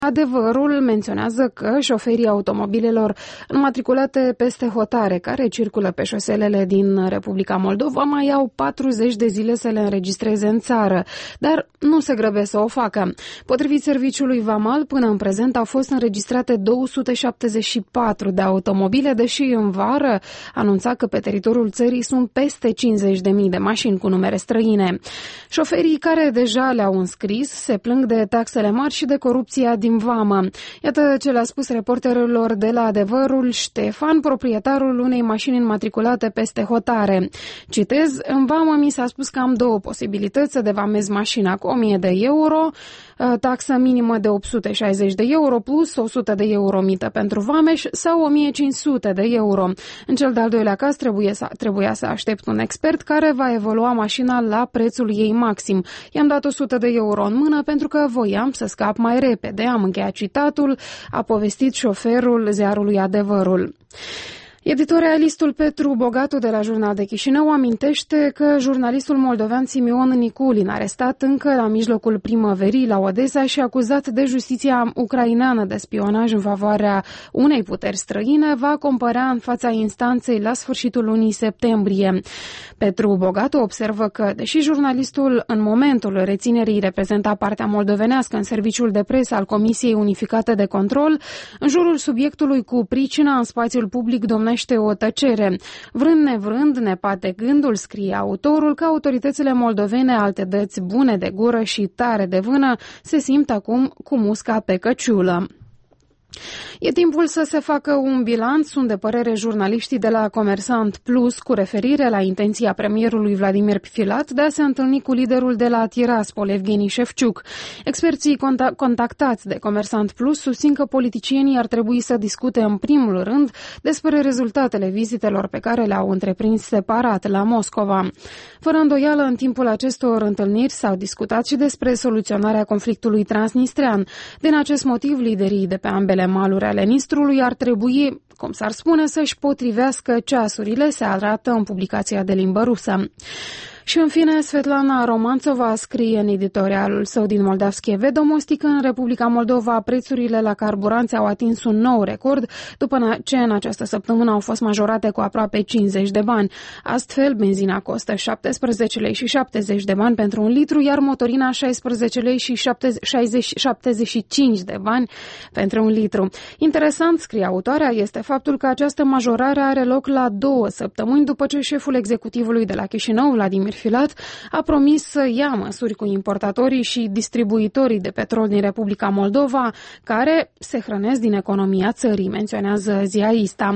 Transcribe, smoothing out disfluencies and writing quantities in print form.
Adevărul menționează că șoferii automobilelor înmatriculate peste hotare care circulă pe șoselele din Republica Moldova mai au 40 de zile să le înregistreze în țară, dar nu se grăbesc să o facă. Potrivit serviciului Vamal, până în prezent au fost înregistrate 274 de automobile, deși în vară anunța că pe teritoriul țării sunt peste 50.000 de mașini cu numere străine. Șoferii care deja le-au înscris se plâng de taxele mari și de corupția din vamă. Iată ce le-a spus reporterilor de la Adevărul Ștefan, proprietarul unei mașini înmatriculate peste hotare. Citez, în vamă mi s-a spus că am două posibilități: să devamez mașina cu 1.000 de euro, taxă minimă de 860 de euro plus 100 de euro mită pentru vameș sau 1.500 de euro. În cel de-al doilea caz trebuia să aștept un expert care va evalua mașina la prețul ei maxim. I-am dat 100 de euro în mână pentru că voiam să scap mai repede. Am încheiat citatul, a povestit șoferul ziarului Adevărul. Editorialistul Petru Bogatu de la Jurnal de Chișinău amintește că jurnalistul moldovean Simion Niculin, arestat încă la mijlocul primăverii la Odessa și acuzat de justiția ucraineană de spionaj în favoarea unei puteri străine, va compărea în fața instanței la sfârșitul lunii septembrie. Petru Bogatu observă că, deși jurnalistul în momentul reținerii reprezenta partea moldovenească în serviciul de presă al Comisiei Unificate de Control, în jurul subiectului cu pricina în spațiul public domnește o tăcere. Vrând nevrând, ne pate gândul, scrie autorul, că autoritățile moldovene, alte dăți bune de gură și tare de vână, se simt acum cu musca pe căciulă. E timpul să se facă un bilanț, sunt de părere jurnaliștii de la Comersant Plus, cu referire la intenția premierului Vladimir Filat de a se întâlni cu liderul de la Tiraspol, Evgeni Șefciuc. Experții contactați de Comersant Plus susțin că politicienii ar trebui să discute în primul rând despre rezultatele vizitelor pe care le-au întreprins separat la Moscova. Fără îndoială, în timpul acestor întâlniri s-au discutat și despre soluționarea conflictului transnistrean. Din acest motiv, liderii de pe ambele maluri ale Nistrului ar trebui, cum s-ar spune, să-și potrivească ceasurile, se arată în publicația de limbă rusă. Și în fine, Svetlana Romanțova scrie în editorialul său din Moldavskie Vedomosti că în Republica Moldova prețurile la carburanți au atins un nou record, după ce în această săptămână au fost majorate cu aproape 50 de bani. Astfel, benzina costă 17 lei și 70 de bani pentru un litru, iar motorina 16 lei și 75 de bani pentru un litru. Interesant, scrie autoarea, este faptul că această majorare are loc la 2 săptămâni după ce șeful executivului de la Chișinău, Vladimir Filat, a promis să ia măsuri cu importatorii și distribuitorii de petrol din Republica Moldova, care se hrănesc din economia țării, menționează Ziarista.